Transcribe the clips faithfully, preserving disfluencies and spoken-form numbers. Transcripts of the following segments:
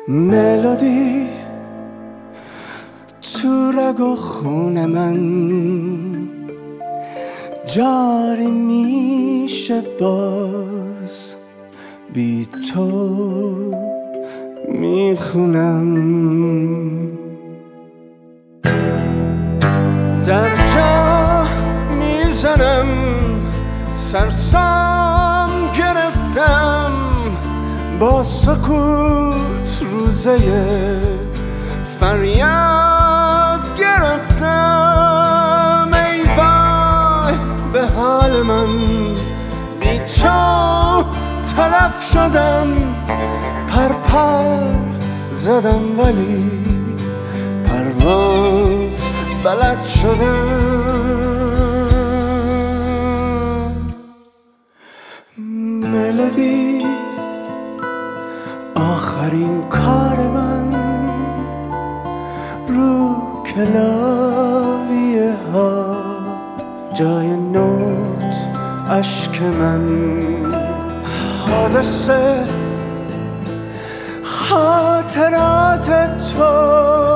ملودی تو رگ و خون من جاری میشه، باز بی تو میخونم. در جا میزنم، سرسام گرفتم، با سکوت روزه فریاد گرفتم. ای وای به حال من، بی تو تلف شدم، پر پر زدم ولی پرواز بلد شدم. ملودی آخرین کار من، رو کلاویه ها جای نوت عشق من. حادثه خاطرات تو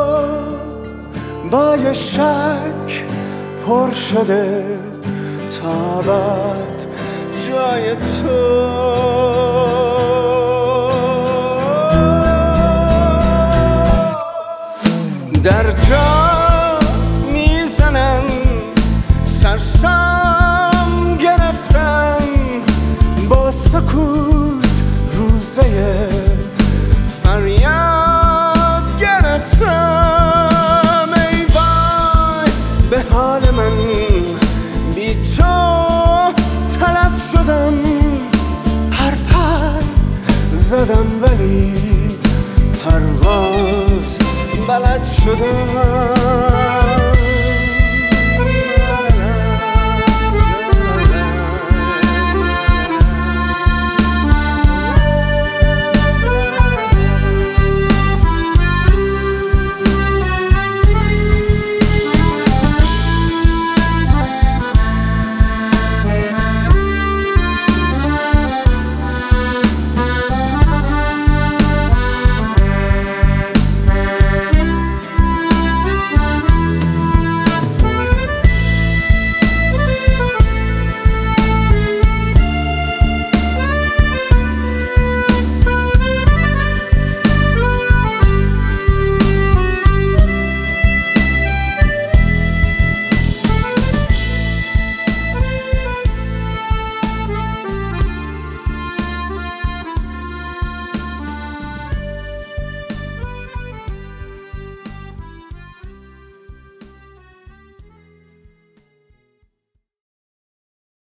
با یه شک پر شده، تابت جای تو. در جا میزنم، سرسام گرفتم، با سکوت روزه فریاد گرفتم. ای وای به حال من، بی تو تلف شدم، پر پر زدم ولی پرواز بلد شدم.